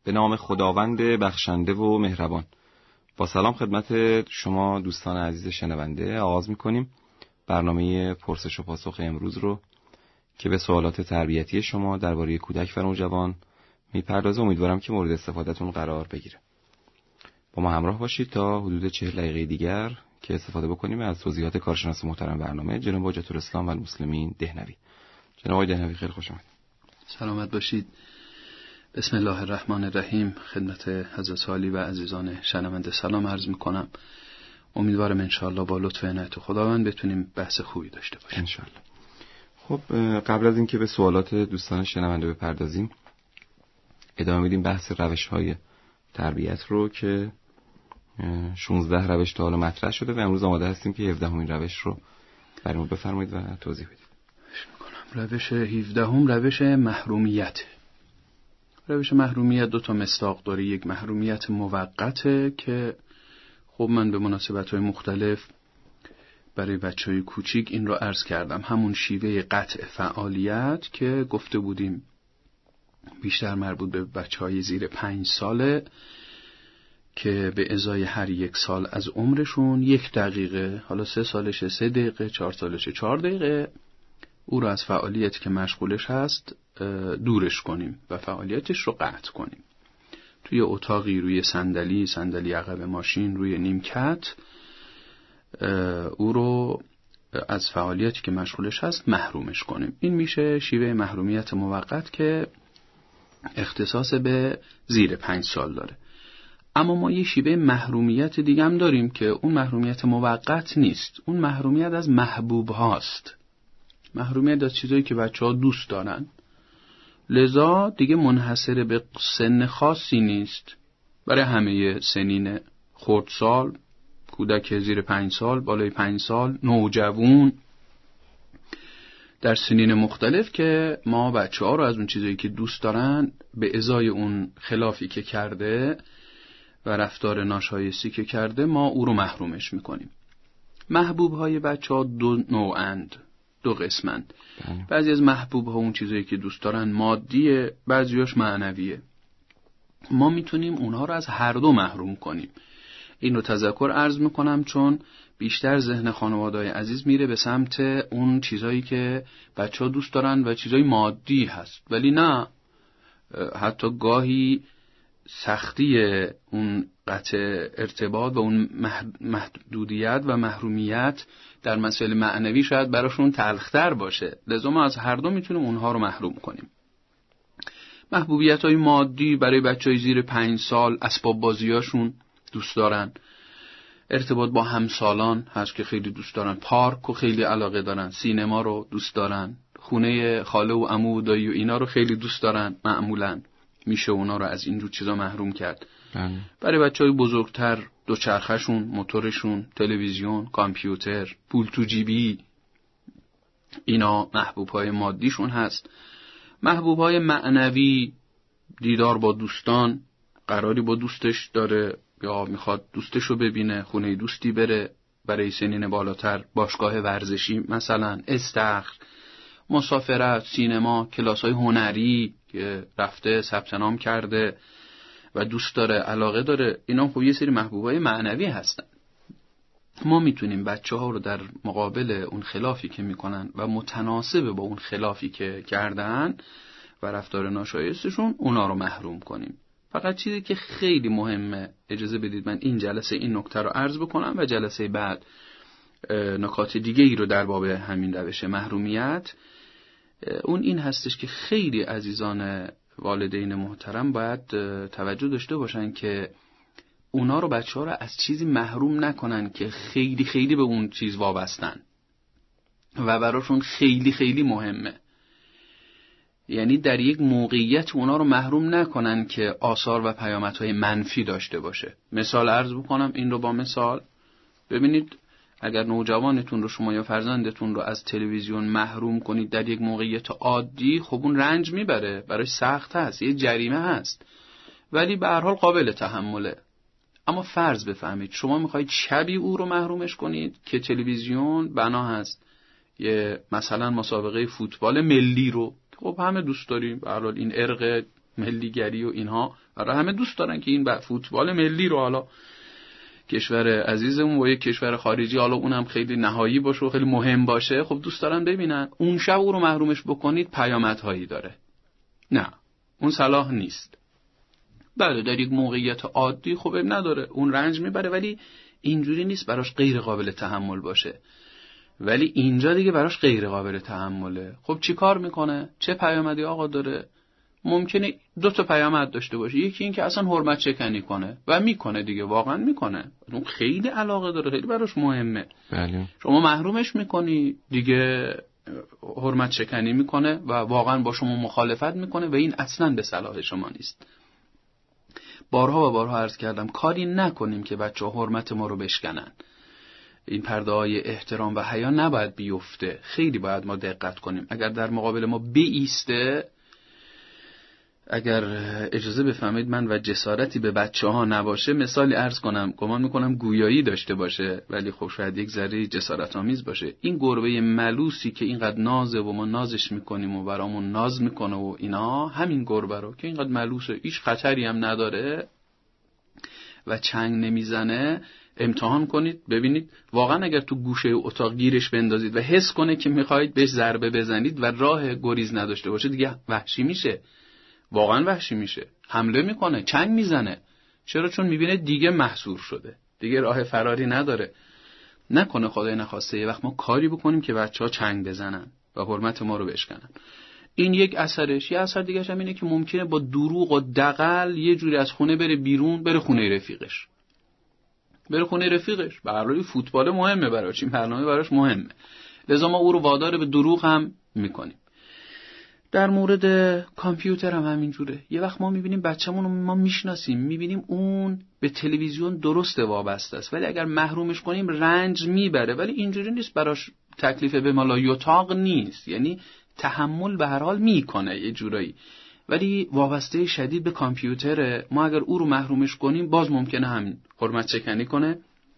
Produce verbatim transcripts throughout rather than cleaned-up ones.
به نام خداوند بخشنده و مهربان. با سلام خدمت شما دوستان عزیز شنونده آغاز می‌کنیم برنامه پرسش و پاسخ امروز رو که به سوالات تربیتی شما درباره کودک و نوجوان میپردازه. امیدوارم که مورد استفادهتون قرار بگیره. با ما همراه باشید تا حدود چهل دقیقه دیگر که استفاده بکنیم از توضیحات کارشناس محترم برنامه جناب حجت الاسلام و المسلمین دهنوی. جناب آقای دهنوی خیلی خوش آمدید. سلامت باشید. بسم الله الرحمن الرحیم. خدمت حضرت عالی و عزیزان شنونده سلام عرض میکنم. امیدوارم انشاءالله با لطف و عنایت خداوند بتونیم بحث خوبی داشته باشیم انشاءالله. خب قبل از اینکه به سوالات دوستان شنونده بپردازیم، ادامه میدیم بحث روش‌های تربیت رو که شانزده روش تا حالا مطرح شده و امروز آماده هستیم که هفدهمین روش رو برامون بفرمایید و توضیح بدید. روش هفدهم روش محرومیت. روش محرومیت دو تا مصداق داره. یک محرومیت موقته که خب من به مناسبت‌های مختلف برای بچه‌های کوچیک این رو عرض کردم، همون شیوه قطع فعالیت که گفته بودیم بیشتر مربوط به بچه‌های زیر پنج ساله که به ازای هر یک سال از عمرشون یک دقیقه، حالا سه سالشه سه دقیقه، چهار سالشه چهار دقیقه، او رو از فعالیتی که مشغولش هست دورش کنیم و فعالیتش رو قطع کنیم. توی اتاقی، روی صندلی، صندلی عقب ماشین، روی نیمکت، او رو از فعالیتی که مشغولش هست محرومش کنیم. این میشه شیوه محرومیت موقت که اختصاص به زیر پنج سال داره. اما ما یه شیوه محرومیت دیگه هم داریم که اون محرومیت موقت نیست، اون محرومیت از محبوب هاست. محرومیت از چیزایی که بچه ها دوست دارن، لذا دیگه منحصر به سن خاصی نیست، برای همه سنین خردسال، کودک زیر پنج سال، بالای پنج سال، نوجوان، در سنین مختلف که ما بچه ها رو از اون چیزایی که دوست دارن به ازای اون خلافی که کرده و رفتار ناشایستی که کرده ما او رو محرومش میکنیم. محبوب های بچه ها دو نوعند، دو قسمند. بعضی از محبوب ها اون چیزایی که دوست دارن مادیه، بعضیاش معنویه. ما میتونیم اونها رو از هر دو محروم کنیم. این رو تذکر عرض میکنم چون بیشتر ذهن خانواده‌های عزیز میره به سمت اون چیزایی که بچه ها دوست دارن و چیزای مادی هست، ولی نه، حتی گاهی سختی اون قطع ارتباط و اون محدودیت و محرومیت در مسائل معنوی شاید براشون تلختر باشه. لذا ما از هر دو میتونیم اونها رو محروم کنیم. محبوبیت‌های مادی برای بچه‌های زیر پنج سال، اسباب بازیاشون دوست دارن، ارتباط با همسالان هست که خیلی دوست دارن، پارک رو خیلی علاقه دارن، سینما رو دوست دارن، خونه خاله و عمو و دایی و اینا رو خیلی دوست دارن. معمولاً میشه اونا رو از اینجور چیزا محروم کرد. بله. برای بچهای بزرگتر دوچرخه‌شون، موتورشون، تلویزیون، کامپیوتر، پول تو جیبی، اینا محبوب‌های مادیشون هست. محبوب‌های معنوی، دیدار با دوستان، قراری با دوستش داره یا میخواد دوستشو ببینه، خونه دوستی بره، برای سنین بالاتر باشگاه ورزشی مثلا، استخر، مسافرت، سینما، کلاس‌های هنری که رفته ثبت نام کرده و دوست داره، علاقه داره، اینا خب یه سری محبوبای معنوی هستن. ما میتونیم بچه ها رو در مقابل اون خلافی که میکنن و متناسب با اون خلافی که کردن و رفتار ناشایستشون اونا رو محروم کنیم. فقط چیزی که خیلی مهمه، اجازه بدید من این جلسه این نکته رو عرض بکنم و جلسه بعد نکات دیگه ای رو در باب همین روش محرومیت، اون این هستش که خیلی عزیزان والدین محترم باید توجه داشته باشن که اونا رو، بچه ها رو از چیزی محروم نکنن که خیلی خیلی به اون چیز وابستن و براشون خیلی خیلی مهمه. یعنی در یک موقعیت اونا رو محروم نکنن که آثار و پیامدهای منفی داشته باشه. مثال عرض بکنم این رو با مثال. ببینید اگر نوجوانتون رو شما یا فرزندتون رو از تلویزیون محروم کنید در یک موقعیت عادی، خب اون رنج میبره، برای سخت هست، یه جریمه هست، ولی به هر حال قابل تحمله. اما فرض بفهمید شما میخواید شبی او رو محرومش کنید که تلویزیون بنا هست یه مثلا مسابقه فوتبال ملی رو، خب همه دوست داریم، به هر حال این ارق ملیگری و اینها، برای همه دوست دارن که این فوتبال ملی رو حالا کشور عزیزمون و یک کشور خارجی حالا اونم خیلی نهایی باشه و خیلی مهم باشه، خب دوست دارن ببینن. اون شب او رو محرومش بکنید پیامدهایی داره. نه، اون صلاح نیست. بله در یک موقعیت عادی خب نداره، اون رنج میبره، ولی اینجوری نیست براش غیر قابل تحمل باشه. ولی اینجا دیگه براش غیر قابل تحمله. خب چی کار میکنه؟ چه پیامدی آقا داره؟ ممکنه دو تا پیامد داشته باشه. یکی این که اصلا حرمت شکنی کنه و میکنه دیگه، واقعا میکنه، اون خیلی علاقه داره، خیلی براش مهمه. بله. شما محرومش میکنی دیگه حرمت شکنی میکنه و واقعا با شما مخالفت میکنه و این اصلا به صلاح شما نیست. بارها و بارها عرض کردم کاری نکنیم که بچه ها حرمت ما رو بشکنن. این پرده های احترام و حیا نباید بیفته. خیلی باید ما دقت کنیم. اگر در مقابل ما بیسته، اگر اجازه بفهمید من و جسارتی به بچه ها نباشه، مثالی عرض کنم، گمان میکنم گویایی داشته باشه ولی خب شاید یک ذره جسارت آمیز باشه. این گربه ملوسی که اینقدر نازه و ما نازش میکنیم و برامون ناز میکنه و اینا، همین گربه رو که اینقدر ملوسه، هیچ خطری هم نداره و چنگ نمیزنه، امتحان کنید ببینید واقعا اگر تو گوشه اتاق گیرش بندازید و حس کنه که میخواید بهش ضربه بزنید و راه گریز نداشته باشه، دیگه وحشی میشه، واقعا وحشی میشه، حمله میکنه، چنگ میزنه. چرا؟ چون میبینه دیگه محصور شده، دیگه راه فراری نداره. نکنه خدای نخواسته یه وقت ما کاری بکنیم که بچه‌ها چنگ بزنن و حرمت ما رو بشکنن. این یک اثرش. یه اثر دیگه‌ش هم اینه که ممکنه با دروغ و دغل یه جوری از خونه بره بیرون، بره خونه رفیقش. بره خونه رفیقش. برای فوتبال مهمه براش، این برنامه براش مهمه. لذا ما او رو وادار به دروغ هم میکنیم. در مورد کامپیوتر هم همینجوره. یه وقت ما میبینیم بچه‌مون رو ما میشناسیم، میبینیم اون به تلویزیون درست وابسته است، ولی اگر محرومش کنیم رنج میبره. ولی اینجوری نیست، براش تکلیف به مالا یطاق نیست، یعنی تحمل به هر حال میکنه یه جورایی، ولی وابسته شدید به کامپیوتره. ما اگر او رو محرومش کنیم باز ممکنه همین حرمت شکنی کنه،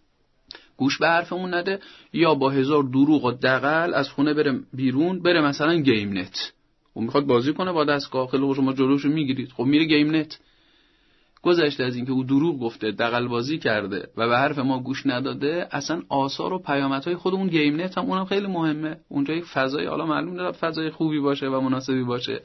گوش به حرفمون نده، یا با هزار دروغ و دغل از خونه بره بیرون، بره مثلا گیم نت. اون میخواد بازی کنه با دستگاه، خیلی شما جلوشو میگیرید، خب میره گیم نت. گذشته از این که او دروغ گفته، دغل بازی کرده و به حرف ما گوش نداده، اصلا آثار و پیامدهای خود اون گیم نت هم اونم خیلی مهمه. اونجا یک فضای، حالا معلوم نیست فضای خوبی باشه و مناسبی باشه،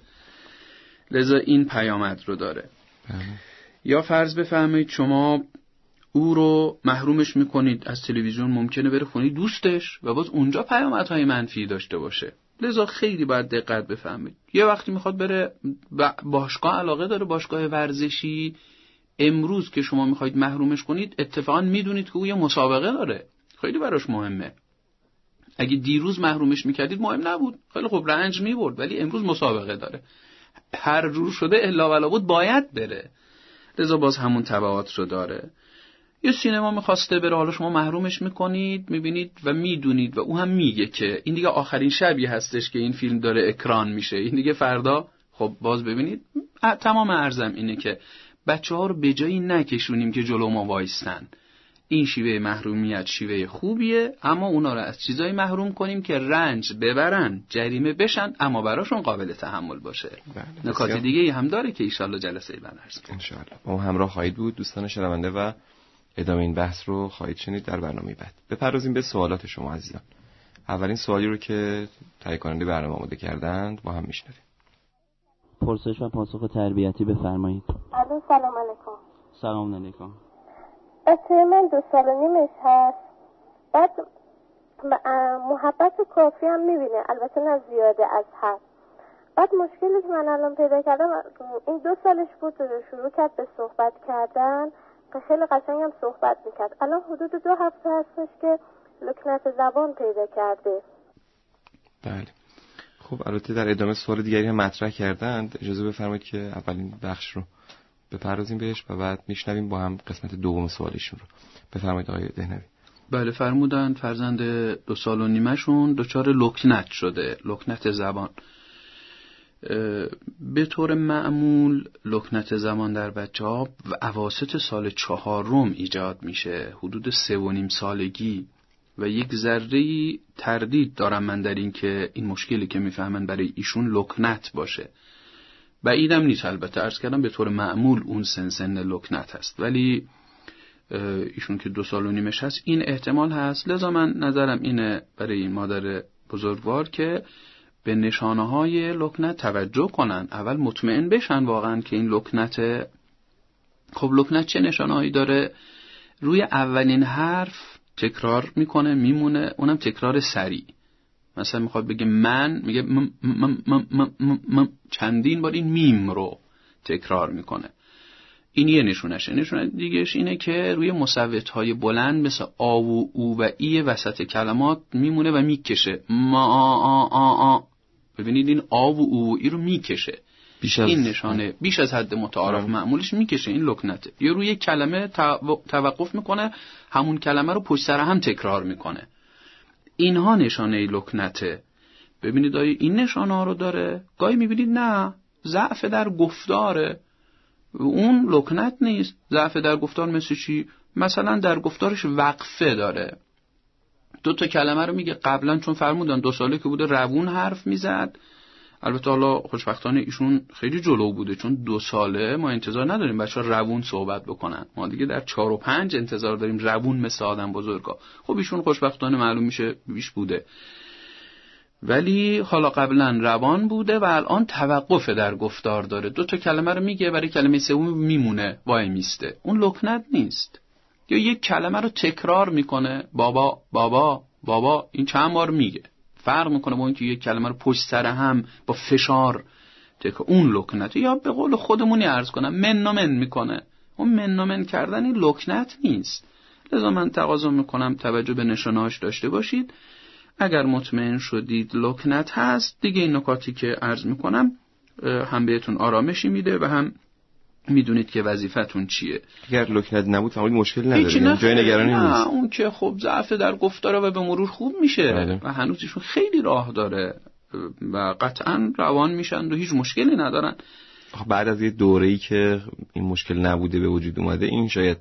لذا این پیامد رو داره. بله. یا فرض بفرمایید شما او رو محرومش میکنید از تلویزیون، ممکنه بره خونه دوستش و باز اونجا پیامدهای منفی داشته باشه. لذا خیلی باید دقت بفهمید. یه وقتی میخواد بره باشگاه، علاقه داره باشگاه ورزشی، امروز که شما میخواید محرومش کنید اتفاقا میدونید که او یه مسابقه داره، خیلی براش مهمه. اگه دیروز محرومش میکردید مهم نبود، خیلی خوب رنج میبرد، ولی امروز مسابقه داره، هر جور شده الا ولا بود باید بره، لذا باز همون تبعات رو داره. یه سینما میخواسته بره، حالا شما محرومش میکنید، میبینید و میدونید و او هم میگه که این دیگه آخرین شبی هستش که این فیلم داره اکران میشه، این دیگه فردا خب باز ببینید. تمام عرضم اینه که بچه ها رو به جایی نکشونیم که جلو ما وایستن. این شیوه محرومیت شیوه خوبیه، اما اونا رو از چیزایی محروم کنیم که رنج ببرن، جریمه بشن، اما براشون قابل تحمل باشه. بله. نکات دیگه هم داره که ایشالله جلسه بعد عرض کنم. انشالله با ما همراه خواهید بود دوستان شنونده و ادامه این بحث رو خواهید شنید در برنامه بعد. بپردازیم به سوالات شما عزیزان. اولین سوالی رو که تهیه کننده برنامه آماده کردند با هم میشنویم. پرسش و پاسخ تربیتی بفرمایید. الو سلام علیکم. سلام علیکم. بچه من دو سال و نیمش هست، بعد محبت کافی هم میبینه، البته نه زیاده از حد. بعد مشکلی که من الان پیدا کردم این دو سالش بود، شروع کرد به صحبت کردن که خیلی قشنگ هم صحبت میکرد. الان حدود دو هفته هستش که لکنت زبان پیدا کرده. بله. خب البته در ادامه سوال دیگری هم مطرح کردند، اجازه بفرمایید که اولین بخش رو بپردازیم بهش و بعد میشنویم با هم قسمت دوم سوالشون رو. بفرمایید آقای دهنوی. بله، فرمودند فرزند دو سال و نیمه‌شون دچار لکنت شده، لکنت زبان. به طور معمول لکنت زبان در بچه‌ها و اواسط سال چهارم ایجاد میشه، حدود سه و نیم سالگی، و یک ذره تردید دارم من در این که این مشکلی که میفهمن برای ایشون لکنت باشه. بعیدم نیست، البته عرض کردم به طور معمول اون سن سن لکنت هست، ولی ایشون که دو سال و نیمش هست این احتمال هست. لذا من نظرم اینه برای این مادر بزرگوار که به نشانه های لکنت توجه کنن، اول مطمئن بشن واقعا که این لکنت. خب لکنت چه نشانه هایی داره؟ روی اولین حرف تکرار میکنه میمونه، اونم تکرار سریع. مثلا میخواد بگه من، میگه م م م م م چندین بار این میم رو تکرار میکنه. این یه نشونشه. نشونه دیگهش اینه که روی مصوت‌های بلند مثل آ و او و ای وسط کلمات میمونه و میکشه. ما آ آ آ آ. ببینید این آ و او و ای رو میکشه. بیش از این نشانه بیش از حد متعارف معمولش میکشه، این لکنته. یا روی کلمه توقف میکنه، همون کلمه رو پشت سر هم تکرار میکنه. اینها نشانه لکنته. ببینید آیا این نشانه ها رو داره؟ گاهی میبینید نه، ضعف در گفتاره. اون لکنت نیست. ضعف در گفتار مثل چی؟ مثلا در گفتارش وقفه داره. دو تا کلمه رو میگه، قبلا چون فرمودن دو ساله که بوده روون حرف میزد. البته حالا خوشبختانه ایشون خیلی جلو بوده، چون دو ساله ما انتظار نداریم بچه‌ها روون صحبت بکنن. ما دیگه در چهار و پنج انتظار داریم روون مثل آدم بزرگا. خب ایشون خوشبختانه معلوم میشه بیش بوده، ولی حالا قبلا روان بوده و الان توقف در گفتار داره. دو تا کلمه رو میگه، برای کلمه سوم میمونه وای میسته. اون لکنت نیست. یا یک کلمه رو تکرار میکنه، بابا بابا بابا، این چند بار میگه. فرق میکنه با اینکه یک کلمه رو پشت سر هم با فشار تکرار. اون لکنت. یا به قول خودمونی عرض کنم منومن میکنه. اون منومن کردن این لکنت نیست. لذا من تقاضا میکنم توجه به نشانه‌هاش داشته باشید. اگر مطمئن شدید لکنت هست، دیگه این نکاتی که عرض میکنم هم بهتون آرامشی میده و هم میدونید که وظیفتون چیه. اگر لکنت نبود تمام مشکل نداره، جای نگرانی نیست. نه اون که خب ضعف در گفتاره و به مرور خوب میشه بله. و هنوز ایشون خیلی راه داره و قطعا روان میشن و هیچ مشکلی ندارن. بعد از یه دوره‌ای که این مشکل نبوده به وجود اومده، این شاید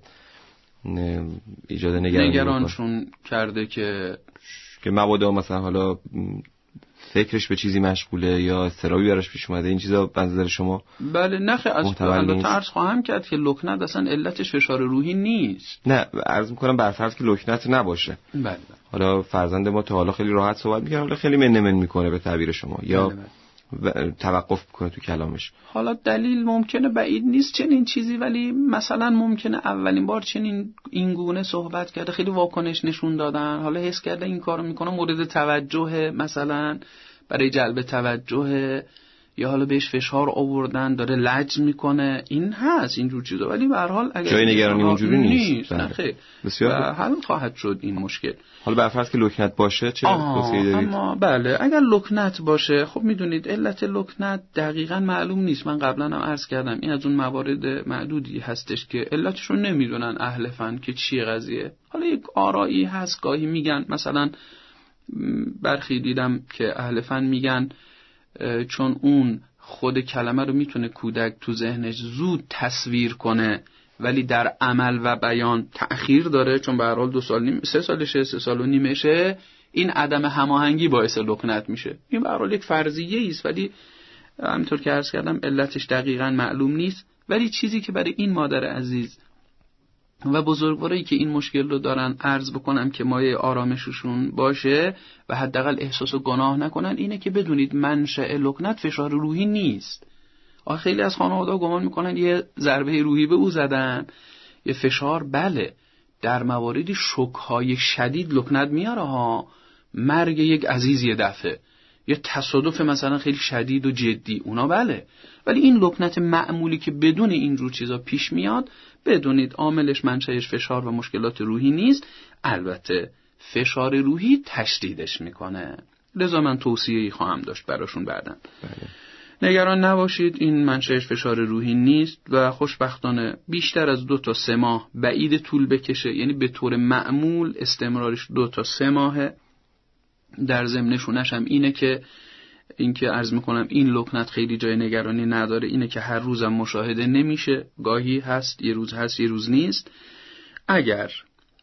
ایجاد نگرانی نگرانشون کرده که که مبادا مثلا حالا فکرش به چیزی مشغوله یا اضطرابی براش پیش اومده. این چیزا به نظر شما؟ بله نخه از البته عرض خواهم کرد که لکنت اصلا علتش فشار روحی نیست. نه عرض میکنم بر فرض که لکنت نباشه. بله. حالا فرزند ما تا حالا خیلی راحت صحبت میکنه، حالا خیلی منمن میکنه به تعبیر شما، یا بله بله. و توقف میکنه تو کلامش. حالا دلیل ممکنه بعید نیست چنین چیزی، ولی مثلا ممکنه اولین بار چنین این گونه صحبت کرده، خیلی واکنش نشون دادن، حالا حس کرده این کارو میکنه مورد توجه، مثلا برای جلب توجه، یا حالا بهش فشار آوردن داره لج میکنه، این هست اینجور چیزا. ولی به هر حال اگر جای نگرانی اونجوری نیست, نیست. نه خیر بسیار حل خواهد شد این مشکل. حالا به فرض که لکنت باشه چه توصیه دارید؟ اما بله اگر لکنت باشه، خب میدونید علت لکنت دقیقاً معلوم نیست. من قبلا هم عرض کردم این از اون موارد معدودی هستش که علتشو نمیدونن اهل فن که چیه قضیه. حالا یک آرایی هست، گاهی میگن مثلا برخی دیدم که اهل فن میگن چون اون خود کلمه رو میتونه کودک تو ذهنش زود تصویر کنه ولی در عمل و بیان تأخیر داره، چون به هر حال دو سال نیم سه سالشه سه سال و نیمشه، این عدم هماهنگی باعث لکنت میشه. این به هر حال یک فرضیه است، ولی همینطور که عرض کردم علتش دقیقاً معلوم نیست. ولی چیزی که برای این مادر عزیز و بزرگوارایی که این مشکل رو دارن عرض بکنم که مایه آرامششون باشه و حداقل احساس و گناه نکنن، اینه که بدونید منشأ لکنت فشار روحی نیست. آخه خیلی از خانواده‌ها گمان میکنن یه ضربه روحی به او زدن، یه فشار. بله در مواردی شوک‌های شدید لکنت میاره ها، مرگ یک عزیز یه دفعه، یه تصادف مثلا خیلی شدید و جدی، اونا بله. ولی این لکنت معمولی که بدون اینجور چیزا پیش میاد، بدونید عاملش منشأش فشار و مشکلات روحی نیست. البته فشار روحی تشدیدش میکنه. لذا من توصیه‌ای خواهم داشت براشون بعداً. بله. نگران نباشید، این منشأش فشار روحی نیست و خوشبختانه بیشتر از دو تا سه ماه بعید طول بکشه، یعنی به طور معمول استمرارش دو تا سه ماهه. در ضمنشونش هم اینه که این که عرض میکنم این لکنت خیلی جای نگرانی نداره، اینه که هر روزم مشاهده نمیشه، گاهی هست یه روز هست یه روز نیست. اگر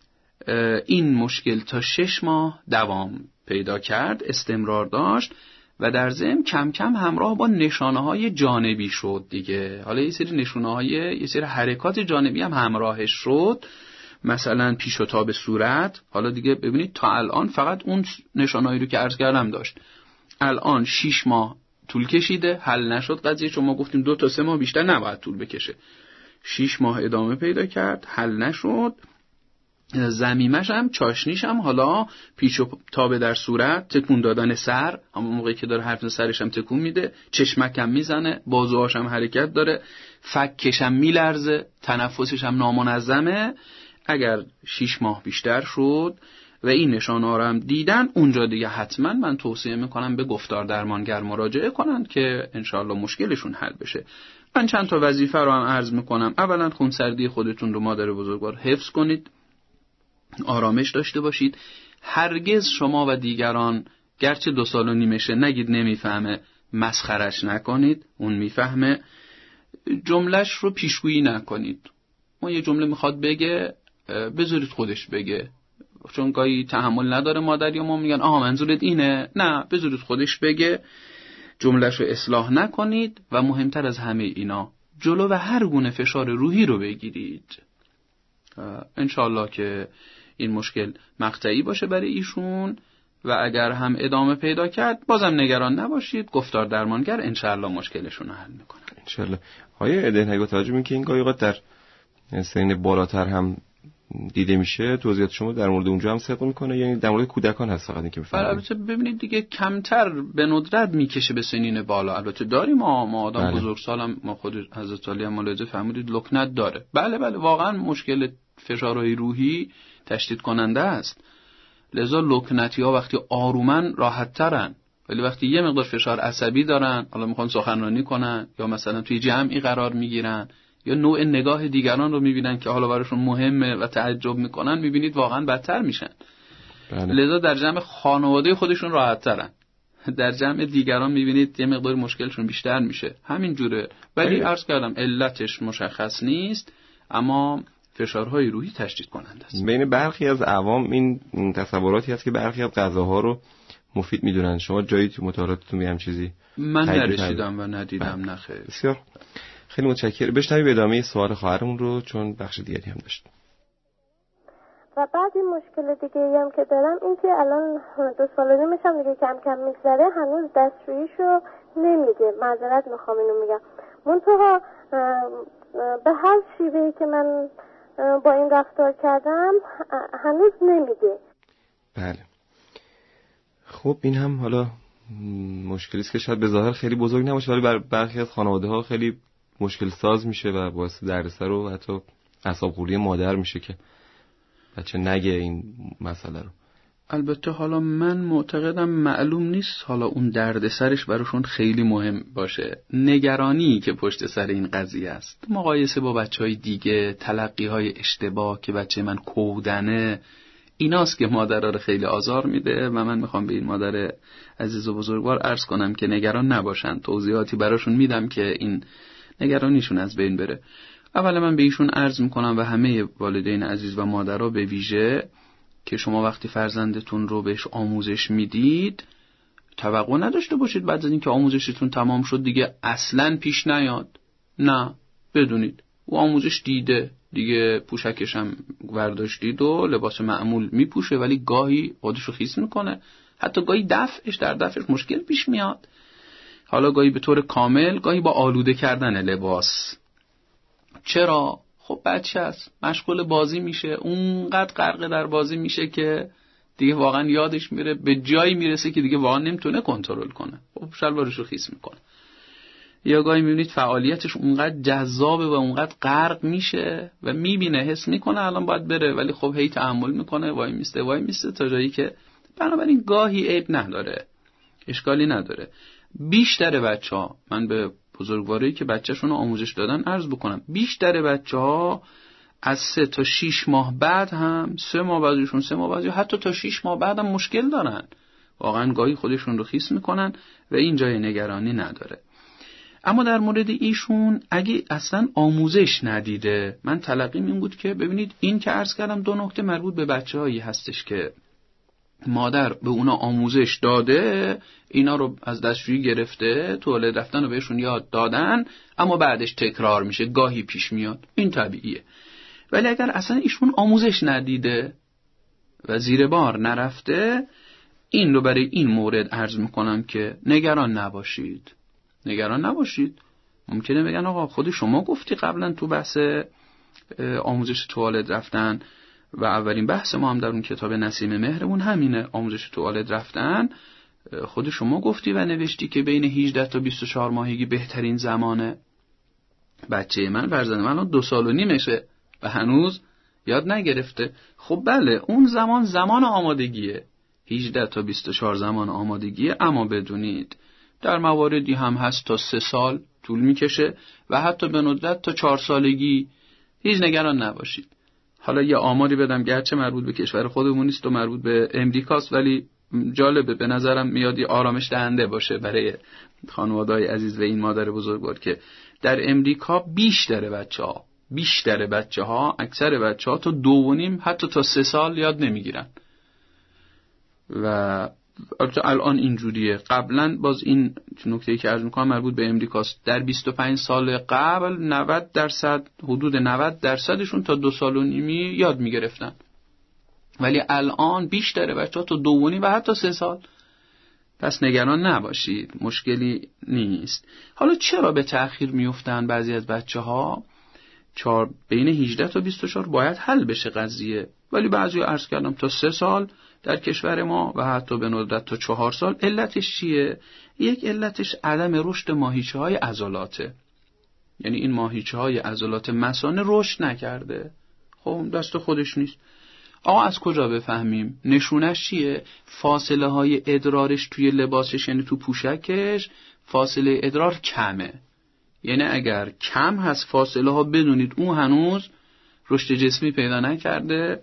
این مشکل تا شش ماه دوام پیدا کرد، استمرار داشت و در ضمن کم کم همراه با نشانه‌های جانبی شد دیگه. حالا یه سری نشانه‌های، یه سری حرکات جانبی هم همراهش شد، مثلا پیش و تاب صورت. حالا دیگه ببینید تا الان فقط اون نشانه‌هایی رو که عرض کردم داشت. الان شش ماه طول کشیده، حل نشد قضیه، چون ما گفتیم دو تا سه ماه بیشتر نباید طول بکشه. شش ماه ادامه پیدا کرد، حل نشد. زمیمش هم چاشنیش هم حالا پیچ و تابه در صورت، تکون دادن سر، همون موقعی که داره حرف سرش هم تکون میده، چشمک هم میزنه، بازوهاش هم حرکت داره، فکش هم میلرزه، تنفسش هم نامنظمه. اگر شش ماه بیشتر شد و این نشانه‌ها رو هم دیدن، اونجا دیگه حتما من توصیه میکنم به گفتار درمانگر مراجعه کنن که انشاءالله مشکلشون حل بشه. من چند تا وظیفه رو هم عرض میکنم. اولا خونسردی خودتون رو مادر بزرگوار حفظ کنید، آرامش داشته باشید. هرگز شما و دیگران گرچه دو سال و نیمشه نگید نمیفهمه، مسخرش نکنید، اون میفهمه. جملهش رو پیشگویی نکنید. ما یه جمله میخواد بگه، بذارید خودش بگه، چون گاهی تحمل نداره مادر یا ما میگن آها منظورت اینه، نه بذارید خودش بگه. جملهش رو اصلاح نکنید و مهمتر از همه اینا جلو و هر گونه فشار روحی رو بگیرید. انشالله که این مشکل مقطعی باشه برای ایشون و اگر هم ادامه پیدا کرد بازم نگران نباشید، گفتار درمانگر انشالله مشکلشون رو حل میکنه. انشالله. آیا ادهنگ با توجه می‌کنه این گاهی اوقات در سن بالاتر هم دیده میشه، توضیحات شما در مورد اونجا هم صدق میکنه، یعنی در مورد کودکان هست فقط اینکه بفرمایید؟ البته ببینید دیگه کمتر به ندرت میکشه به سنین بالا. البته داریم ما ما آدم بله. بزرگسالم ما خود حضرت علی هم ملاحظه فرمودید لکنت داره. بله بله واقعا مشکل فشارهای روحی تشدید کننده است. لذا لکنتی‌ها وقتی آرومن راحت ترن، ولی وقتی یه مقدار فشار عصبی دارن، حالا میخوان سخنرانی کنن یا مثلا توی جمعی قرار میگیرن یا نوع نگاه دیگران رو میبینن که حالا براشون مهمه و تعجب میکنن، میبینید واقعا بدتر میشن. بله. لذا در جمع خانواده خودشون راحت ترن، در جمع دیگران میبینید یه مقدار مشکلشون بیشتر میشه. همین جوره. ولی عرض کردم علتش مشخص نیست، اما فشارهای روحی تشدید کننده است. بین برخی از عوام این تصوراتی هست که برخی از غذاها رو مفید میدونن. شما جایی تو مطالعاتتون میگم چیزی من نرسیدم و ندیدم. نه خیر. بسیار خیلی متشکرم. بشنویم ادامه سوال خواهرمون رو چون بخش دیگری هم داشت. و بعد این مشکل دیگه هم که دارم این که الان دو سال و نیمش هم دیگه کم کم میگذره، هنوز دستشوییشو نمیگه. معذرت میخوام اینو میگم. منتها به هر شیوهی که من با این رفتار کردم هنوز نمیگه. بله. خب این هم حالا مشکلی است که شاید به ظاهر خیلی بزرگ نباشه ولی بر برخی از خانواده ها خیلی مشکل ساز میشه و باعث دردسر و حتی اعصاب خوردی مادر میشه که بچه نگه این مسئله رو. البته حالا من معتقدم معلوم نیست حالا اون دردسرش براشون خیلی مهم باشه. نگرانی که پشت سر این قضیه است، مقایسه با بچهای دیگه، تلقی‌های اشتباه که بچه من کودنه، ایناست که مادرها رو خیلی آزار میده و من میخوام به این مادر عزیز و بزرگوار عرض کنم که نگران نباشن. توضیحاتی براشون میدم که این نگرانیشون از بین بره. اولا من به ایشون عرض میکنم و همه والدین عزیز و مادرها به ویژه که شما وقتی فرزندتون رو بهش آموزش میدید توقع نداشته باشید بعد از اینکه آموزشتون تمام شد دیگه اصلاً پیش نیاد. نه، بدونید او آموزش دیده دیگه، پوشکش هم ورداشتید و لباس معمول میپوشه ولی گاهی خودشو خیس میکنه، حتی گاهی دفعش در دفعش مشکل پیش میاد، حالا گاهی به طور کامل، گاهی با آلوده کردن لباس. چرا؟ خب بچه است، مشغول بازی میشه، اونقدر غرق در بازی میشه که دیگه واقعا یادش میره، به جایی میرسه که دیگه واقعا نمیتونه کنترل کنه، خب شلوارشو خیس میکنه. یا گاهی میبینید فعالیتش اونقدر جذابه و اونقدر غرق میشه و میبینه، حس میکنه الان باید بره ولی خب هی تحمل میکنه، وای میسته وای میسته تا جایی که، بنابراین گاهی عیب نداره، اشکالی نداره. بیشتر بچه‌ها، من به بزرگواری که بچه‌شون رو آموزش دادن عرض بکنم، بیشتر بچه‌ها از سه تا شش ماه بعد هم، سه ماه بعدشون سه ماه بعد حتی تا شش ماه بعد هم مشکل دارن، واقعا گاهی خودشون رو خیس میکنن و این جای نگرانی نداره. اما در مورد ایشون اگه اصلا آموزش ندیده، من تلقیم این بود که ببینید این که عرض کردم دو نکته مربوط به بچه‌هایی هستش که مادر به اونا آموزش داده، اینا رو از دستشویی گرفته، توالت رفتن رو بهشون یاد دادن، اما بعدش تکرار میشه، گاهی پیش میاد، این طبیعیه. ولی اگر اصلا ایشون آموزش ندیده و زیر بار نرفته، این رو برای این مورد عرض میکنم که نگران نباشید. نگران نباشید. ممکنه بگن آقا خود شما گفتی قبلا تو بحث آموزش توالت رفتن و اولین بحث ما هم در اون کتاب نسیم مهرمون همینه، آموزش توالت رفتن. خود شما گفتی و نوشتی که بین هجده تا بیست و چهار ماهگی بهترین زمانه. بچه من فرزند من الان دو سال و نیمشه و هنوز یاد نگرفته. خب بله، اون زمان زمان آمادگیه، هجده تا بیست و چهار زمان آمادگیه، اما بدونید در مواردی هم هست تا سه سال طول میکشه و حتی به ندرت تا چهار سالگی. هیچ نگران نباشید. حالا یه آماری بدم، گرچه مربوط به کشور خودمون نیست و مربوط به امریکاست، ولی جالبه، به نظرم میاد یه آرامش دهنده باشه برای خانواده‌های عزیز و این مادر بزرگوار که در امریکا بیشتر بچه‌ها بیشتر بچه‌ها اکثر بچه‌ها تا دو و نیم حتی تا سه سال یاد نمیگیرن و الان اینجوریه. قبلا باز این نکته‌ای که عرض می‌کنم مربوط به امریکاست، در بیست و پنج سال قبل نود درصد حدود نود درصدشون تا دو سال و نیمی یاد میگرفتن، ولی الان بیشتر بچه‌ها تا دو و نیم و حتی سه سال. پس نگران نباشید، مشکلی نیست. حالا چرا به تأخیر میافتن بعضی از بچه‌ها؟ چهار بین هجده تا بیست و چهار باید حل بشه قضیه، ولی بعضی عرض کردم تا سه سال در کشور ما و حتی به ندرت تا چهار سال. علتش چیه؟ یک علتش عدم رشد ماهیچه‌های عضلاته، یعنی این ماهیچه‌های عضلات مثانه رشد نکرده. خب دست خودش نیست. آقا از کجا بفهمیم؟ نشونش چیه؟ فاصله های ادرارش توی لباسش، یعنی تو پوشکش فاصله ادرار کمه. یعنی اگر کم هست فاصله ها، بدونید اون هنوز رشد جسمی پیدا نکرده،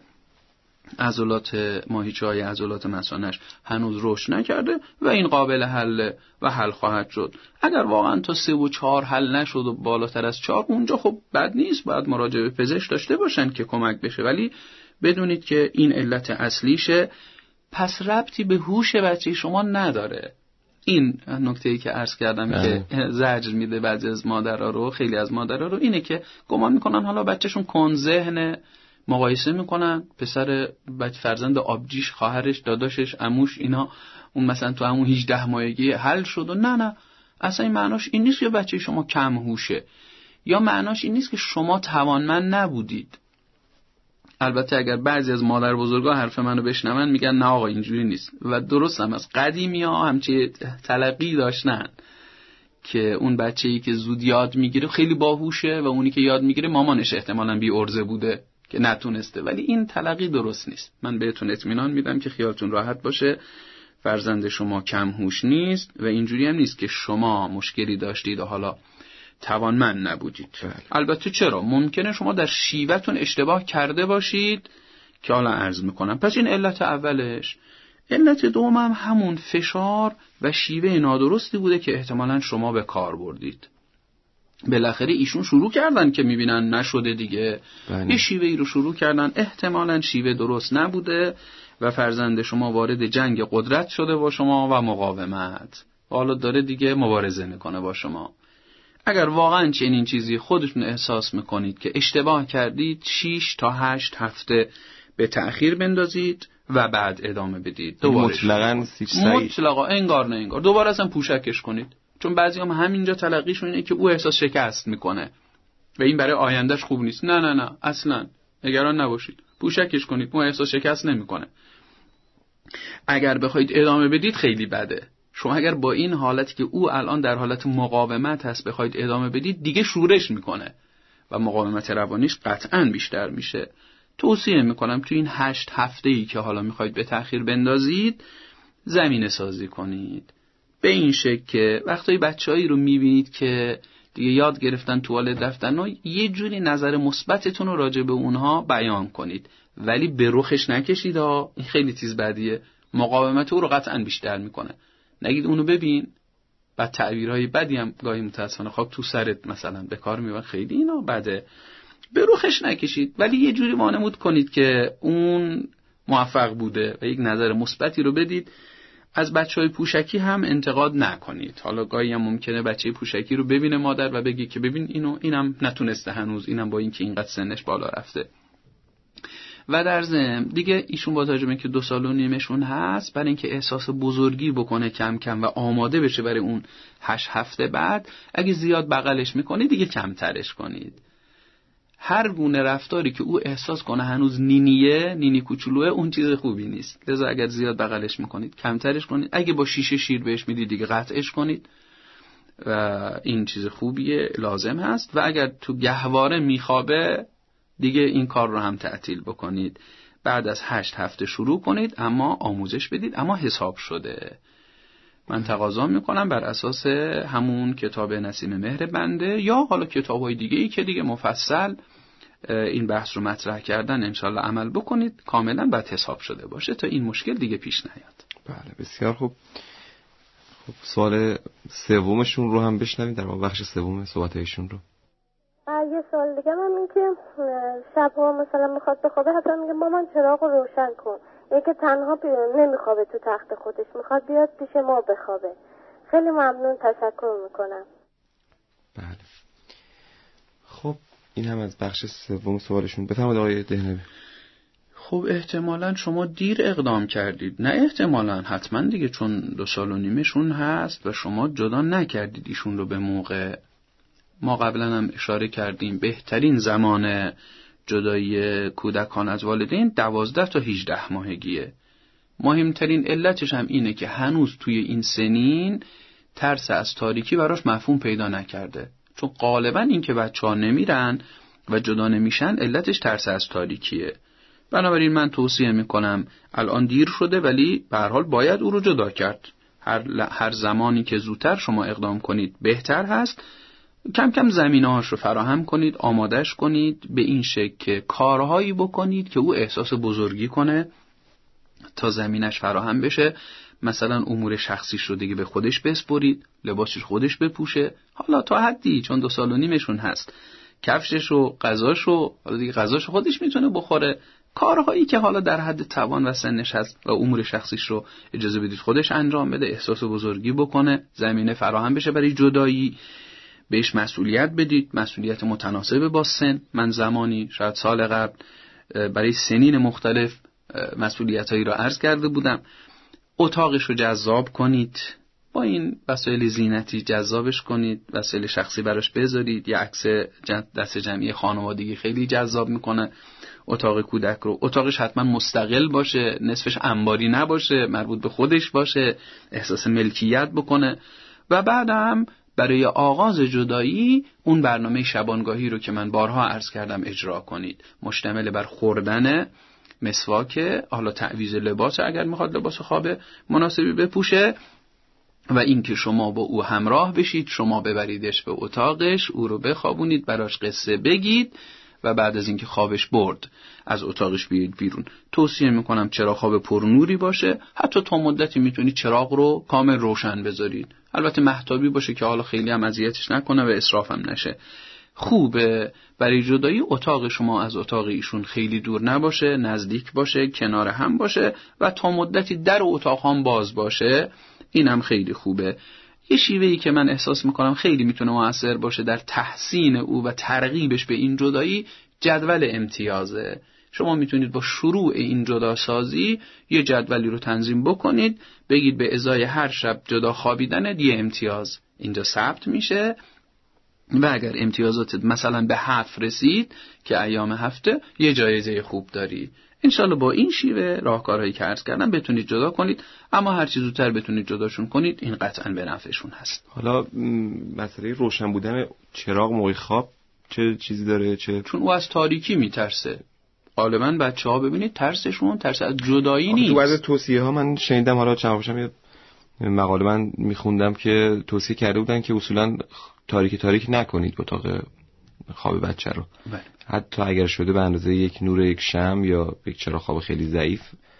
عضلات ماهیچه‌های عضلات مثانه‌اش هنوز رشد نکرده و این قابل حل و حل خواهد شد. اگر واقعا تا سه و چهار حل نشد و بالاتر از چهار، اونجا خب بد نیست، باید مراجعه به پزشک داشته باشن که کمک بشه، ولی بدونید که این علت اصلیشه. پس ربطی به هوش بچه شما نداره. این نکته‌ای که عرض کردم که زجر میده بعضی از مادرها رو، خیلی از مادرها رو، اینه که گمان میکنن حالا بچه‌شون کن ذهن، مقایسه میکنن پسر بچه فرزند آبجیش، خواهرش، داداشش، عموش، اینا اون مثلا تو همون هجده ماهگی حل شد و نه نه، اصلا این معناش این نیست که بچه شما کم هوشه، یا معناش این نیست که شما توانمند نبودید. البته اگر بعضی از مادر بزرگا حرف منو بشنون میگن نه آقا اینجوری نیست و درست هم از قدیمی ها همچه تلقی داشتن که اون بچه‌ای که زود یاد میگیره خیلی باهوشه و اونی که یاد میگیره مامانش احتمالاً بی ارزه بوده که نتونسته، ولی این تلقی درست نیست. من بهتون اطمینان میدم که خیالتون راحت باشه، فرزند شما کم هوش نیست و اینجوری هم نیست که شما مشکلی داشتید و حالا توانمند نبودید. بله. البته چرا؟ ممکنه شما در شیوهتون اشتباه کرده باشید که حالا عرض میکنم. پس این علت اولش. علت دوم هم همون فشار و شیوه نادرستی بوده که احتمالاً شما به کار بردید. بالاخره ایشون شروع کردن که میبینن نشده دیگه. بله. یه شیوه ای رو شروع کردن، احتمالاً شیوه درست نبوده و فرزند شما وارد جنگ قدرت شده با شما و مقاومت. حالا داره دیگه مبارزه میکنه با شما. اگر واقعا چنین چیزی خودتون احساس میکنید که اشتباه کردید، شش تا هشت هفته به تأخیر بندازید و بعد ادامه بدید. مطلقاً مطلقاً انگار نه انگار دوباره اصلا پوشکش کنید، چون بعضی هم همینجا تلقیشون اینه که او احساس شکست میکنه و این برای آیندهش خوب نیست. نه نه نه، اصلا نگران نباشید، پوشکش کنید، او احساس شکست نمیکنه. اگر بخواید ادامه بدید خیلی بده. شما اگر با این حالتی که او الان در حالت مقاومت هست بخواید ادامه بدید، دیگه شورش میکنه و مقاومت روانیش قطعاً بیشتر میشه. توصیه میکنم تو این هشت هفته‌ای که حالا میخواید به تأخیر بندازید، زمینه سازی کنید به این شکل که وقتی بچه‌هایی رو میبینید که دیگه یاد گرفتن توالت رفتن و یه جوری نظر مثبتتون رو راجع به اونها بیان کنید، ولی به رخش نکشید ها، این خیلی چیز بدیه، مقاومت او رو قطعاً بیشتر میکنه. نگید اونو ببین، بعد تعبیرهای بدی هم گاهی متاسفانه خاک تو سرت مثلا به کار میبرن، خیلی اینا بده. به رخش نکشید، ولی یه جوری وانمود کنید که اون موفق بوده و یک نظر مثبتی رو بدید. از بچهای پوشکی هم انتقاد نکنید. حالا گاهی هم ممکنه بچه پوشکی رو ببینه مادر و بگه که ببین اینو اینم نتونسته هنوز، اینم با اینکه اینقدر سنش بالا رفته. و در ضمن دیگه ایشون با توجه به اینکه دو سال و نیمشون هست، برای اینکه احساس بزرگی بکنه کم کم و آماده بشه برای اون هشت هفته بعد، اگه زیاد بغلش میکنید دیگه کمترش کنید. هر گونه رفتاری که او احساس کنه هنوز نینیه، نینی کوچولوه، اون چیز خوبی نیست. لذا اگر زیاد بغلش میکنید کمترش کنید. اگه با شیشه شیر بهش میدید دیگه قطعش کنید و این چیز خوبیه، لازم هست. و اگر تو گهواره میخوابه دیگه این کار رو هم تعطیل بکنید. بعد از هشت هفته شروع کنید، اما آموزش بدید، اما حساب شده. من تقاضا میکنم بر اساس همون کتاب نسیم مهر بنده یا حالا کتاب‌های دیگه‌ای که دیگه مفصل این بحث رو مطرح کردن انشالله عمل بکنید، کاملا باید حساب شده باشه تا این مشکل دیگه پیش نیاد. بله بسیار خوب. خب سوال سومشون رو هم بشنوید، در واقع بخش سوم صحبتایشون رو. یه سوال دیگه من این که شب‌ها مثلا میخواد بخوابه، حتی میگه مامان چراغ رو روشن کن. یکی تنها نمیخوابه تو تخت خودش، میخواد بیاد پیش ما بخوابه. خیلی ممنون، تشکر میکنم. بله خب این هم از بخش سوم سوالشون. بفرمایید آقای دهنوی. خب احتمالاً شما دیر اقدام کردید. نه احتمالاً، حتما دیگه، چون دو سال و نیمشون هست و شما جدا نکردید ایشون رو به موقع. ما قبلا هم اشاره کردیم بهترین زمان جدایی کودکان از والدین دوازده تا هجده ماهگیه. مهمترین علتش هم اینه که هنوز توی این سنین ترس از تاریکی براش مفهوم پیدا نکرده. چون غالبا این که بچه ها نمیرن و جدا نمیشن علتش ترس از تاریکیه. بنابراین من توصیه میکنم، الان دیر شده ولی به هر حال باید او رو جدا کرد. هر, هر زمانی که زودتر شما اقدام کنید بهتر هست. کم کم زمینه‌هاش رو فراهم کنید، آمادش کنید به این شکل که کارهایی بکنید که او احساس بزرگی کنه تا زمینش فراهم بشه. مثلا امور شخصیش رو دیگه به خودش بسپرید، لباسش خودش بپوشه، حالا تا حدی، چون دو سال و نیمشون هست، کفشش و غذاش و حالا دیگه غذاش خودش میتونه بخوره. کارهایی که حالا در حد توان و سنش هست و امور شخصیش رو اجازه بدید خودش انجام بده، احساس بزرگی بکنه، زمینه فراهم بشه برای جدایی. بهش مسئولیت بدید، مسئولیت متناسب با سن. من زمانی شاید سال قبل برای سنین مختلف مسئولیتایی را عرض کرده بودم. اتاقش رو جذاب کنید، با این وسایل زینتی جذابش کنید، وسایل شخصی براش بذارید. یه عکس دست جمعی خانوادگی خیلی جذاب میکنه اتاق کودک رو. اتاقش حتما مستقل باشه، نصفش انباری نباشه، مربوط به خودش باشه، احساس ملکیت بکنه. و بعد هم برای آغاز جدایی اون برنامه شبانگاهی رو که من بارها عرض کردم اجرا کنید. مشتمل بر خوردن مسواک، حالا تعویض لباس اگر میخواد لباس خواب مناسبی بپوشه، و این که شما با او همراه بشید، شما ببریدش به اتاقش، او رو بخوابونید، براش قصه بگید و بعد از اینکه خوابش برد از اتاقش بیاید بیرون. توصیه میکنم چراغ خواب پرنوری باشه، حتی تا مدتی میتونید چراغ رو کامل روشن بذارید، البته مهتابی باشه که حالا خیلی هم اذیتش نکنه و اسراف هم نشه. خوبه برای جدایی اتاق شما از اتاق ایشون خیلی دور نباشه، نزدیک باشه، کنار هم باشه و تا مدتی در اتاق هم باز باشه. اینم خیلی خوبه. یه شیوهی که من احساس میکنم خیلی میتونه مؤثر باشه در تحسین او و ترغیبش به این جدایی، جدول امتیازه. شما میتونید با شروع این جداسازی یه جدولی رو تنظیم بکنید، بگید به ازای هر شب جدا خوابیدن یه امتیاز اینجا ثبت میشه و اگر امتیازات مثلا به هفت رسید که ایام هفته یه جایزه خوب داری. انشالله با این شیوه راهکارهایی که عرض کردم بتونید جدا کنید، اما هر چیز زودتر بتونید جداشون کنید این قطعا به نفعشون هست. حالا مسئله روشن بودن چراغ موقع خواب چه چیزی داره؟ چه چون او از تاریکی میترسه. غالبا بچه‌ها ببینید ترسشون ترس از جدایی نیست. تو بعضی توصیه ها من شنیدم، حالا چند باشم یه مقاله من میخوندم که توصیه کرده بودن که اصولا تاریکی تاریک نکنید اتاق خواب بچه رو. بله. حتی اگر شده به اندازه یک نور یک شمع یا یک چراغ خواب خیلی ضعیف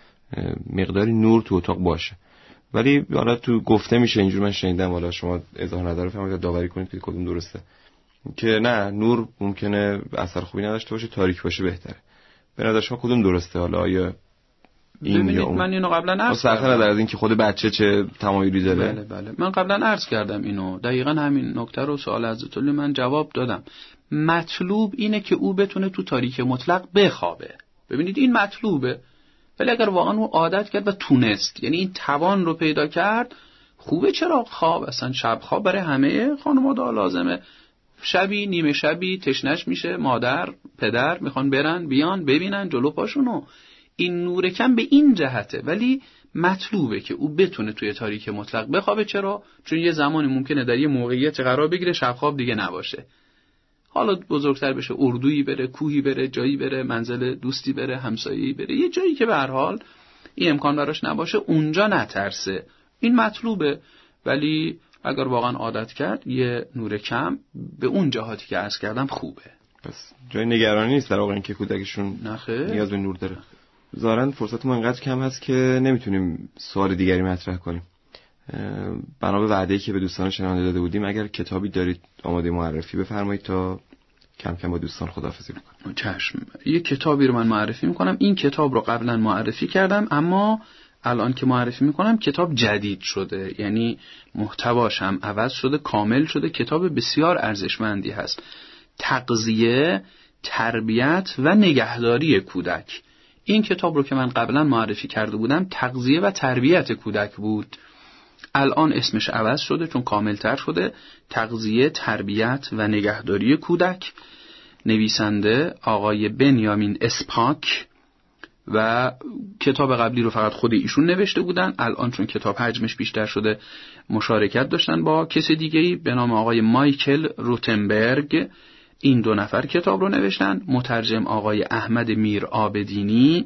مقداری نور تو اتاق باشه. ولی حالا تو گفته میشه اینجور، من شنیدم، حالا شما اظهار نظر بفرمایید داوری کنید که کدوم درسته، که نه نور ممکنه اثر خوبی نداشته باشه، تاریک باشه بهتره. به نظر شما کدوم درسته؟ حالا آیا این یا اون؟ من اینو قبلا عرض کردم کردم از اینکه خود بچه چه تمایلی داره. بله بله من قبلا عرض کردم اینو، دقیقاً همین نکته رو سوال حضرت علی من جواب دادم. مطلوب اینه که او بتونه تو تاریک مطلق بخوابه. ببینید این مطلوبه، ولی اگر واقعا او عادت کرد و تونست، یعنی این توان رو پیدا کرد، خوبه. چرا خواب اصلا شب خواب برای همه خانواده لازمه. شبی نیمه شبی تشنش میشه، مادر پدر میخوان برن بیان ببینن جلو پاشونو. این نور کم به این جهته، ولی مطلوبه که او بتونه توی تاریک مطلق بخوابه. چرا؟ چون یه زمانی ممکنه در یه موقعیت قرار بگیره شب خواب دیگه نباشه. حالا بزرگتر بشه، اردویی بره، کوهی بره، جایی بره، منزل دوستی بره، همسایه‌ای بره، یه جایی که به هر حال این امکان براش نباشه، اونجا نترسه. این مطلوبه، ولی اگر واقعا عادت کرد یه نور کم به اون جهاتی که عرض کردم خوبه. پس جای نگرانی نیست در واقع اینکه کودکشون نخه نیاز به نور داره. ظاهرا فرصتمون انقدر کم هست که نمیتونیم سوال دیگری مطرح کنیم. بنا به وعده‌ای که به دوستان شنونده داده بودیم، اگر کتابی دارید آماده معرفی بفرمایید تا کم کم با دوستان خداحافظی بکنیم. چشم. یه کتابی رو من معرفی میکنم. این کتاب رو قبلا معرفی کردم، اما الان که معرفی میکنم کتاب جدید شده، یعنی محتواش هم عوض شده، کامل شده. کتاب بسیار ارزشمندی هست. تغذیه، تربیت و نگهداری کودک. این کتاب رو که من قبلا معرفی کرده بودم تغذیه و تربیت کودک بود. الان اسمش عوض شده چون کاملتر شده. تغذیه، تربیت و نگهداری کودک. نویسنده آقای بنیامین اسپاک، و کتاب قبلی رو فقط خود ایشون نوشته بودن. الان چون کتاب حجمش بیشتر شده مشارکت داشتن با کسی دیگه‌ای به نام آقای مایکل روتنبرگ. این دو نفر کتاب رو نوشتن. مترجم آقای احمد میر آبدینی.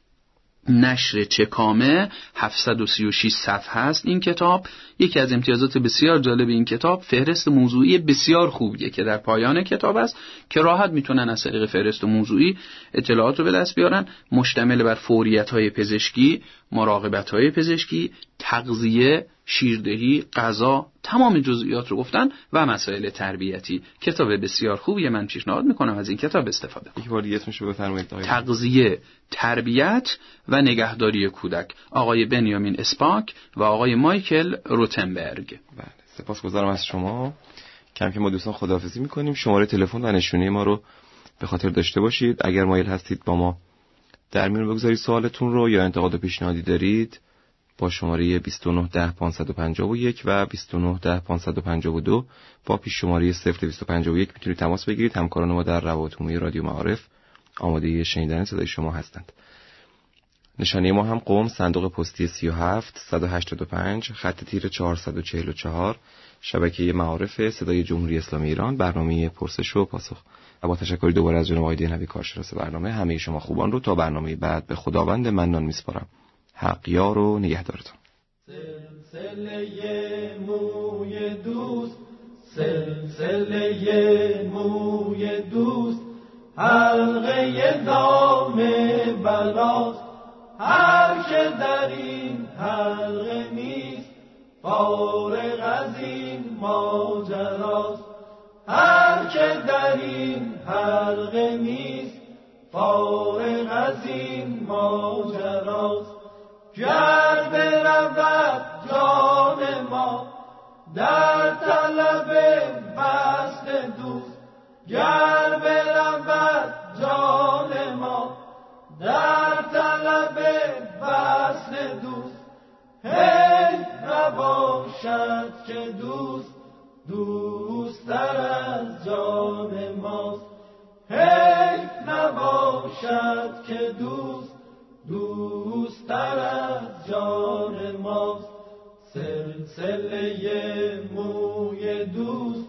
نشر چکامه. هفتصد و سی و شش صفحه است این کتاب. یکی از امتیازات بسیار جالب این کتاب فهرست موضوعی بسیار خوبیه که در پایان کتاب است که راحت میتونن از طریق فهرست موضوعی اطلاعات رو به دست بیارن. مشتمل بر فوریت‌های پزشکی، مراقبت‌های پزشکی، تغذیه، شیردهی، غذا، تمام جزئیات رو گفتن و مسائل تربیتی. کتاب بسیار خوبیه، من پیشنهاد میکنم از این کتاب استفاده کنید. یک بار دیگه اسمش رو بفرمایید. تغذیه، تربیت و نگهداری کودک، آقای بنیامین اسپاک و آقای مایکل روتنبرگ. بله، سپاسگزارم از شما. کم که ما دوستان خداحافظی میکنیم. شماره تلفن و نشونه ما رو به خاطر داشته باشید. اگر مایل هستید با ما در میون بگذارید سوالتون رو یا انتقاد و پیشنهادی دارید، با شماره بیست و نه ده پانصد و پنجاه و یک و بیست و نه ده پانصد و پنجاه و دو با پیش شماره صفر دویست و پنجاه و یک میتونید تماس بگیرید. همکاران ما در روابط عمومی رادیو معارف آماده شنیدن صدای شما هستند. نشانه ما هم قم، صندوق پستی سی و هفت صد و هشتاد و پنج، خط تیر چهارصد و چهل و چهار، شبکه معارف صدای جمهوری اسلامی ایران، برنامه پرسش و پاسخ. و با تشکر دوباره از جناب آقای دهنوی کارشناس برنامه، همه شما خوبان رو تا برنامه بعد به خداوند منان میسپارم. حق یار و نگهدارتون. سلسله موی دوست، سلسله موی دوست، حلقه دام بلاست. هر که در این حلقه نیست فارغ از این ماجراست. هر که در این حلقه نیست فارغ از این ماجراست. گر برود جان ما در طلب وصل دوست، گر برود جان ما در طلب وصل دوست، هی نباشد که دوست دوست‌تر از جان ماست. هی نباشد که دوست دوست‌تر از جان ماست. سلسله موی دوست،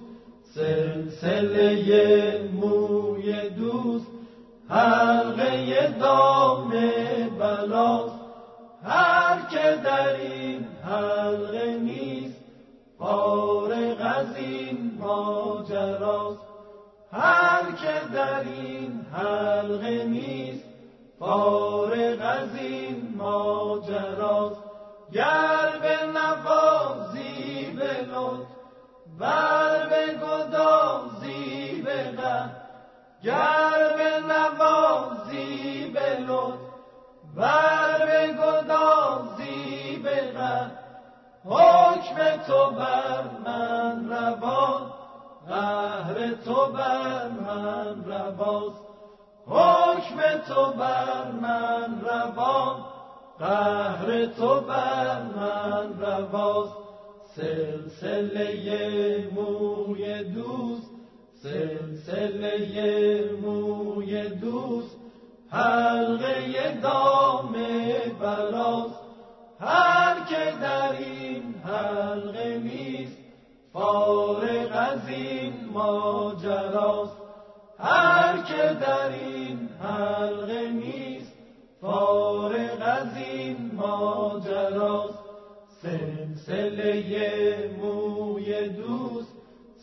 سلسله موی دوست، حلقه دام بلاست. هر که در این حلقه نیست فارغ از این ماجراست. هر که در این حلقه نیست فارغ از این ماجراست. گر به نوازی به لطف ور به گدازی به غم، گر به نوازی به لطف ور به حکم تو بر من روا، قهر تو بر من رواست. حکم تو بر من روا، قهر تو بر من رواست. سلسله موی دوست، سلسله موی دوست، حلقه دام بلاست. هر که در این حلقه نیست، فارغ از این ماجراست. هر که در این حلقه نیست، فارغ از این ماجراست. سلسله موی دوست،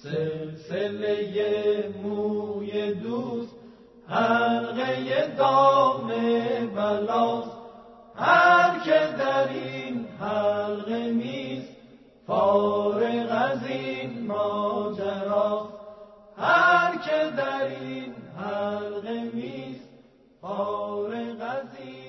سلسله موی دوست، حلقه دام بلاست. هر که در این حلقه نیست، فارغ از این ماجراست. هر که در این حلقه نیست، فارغ از این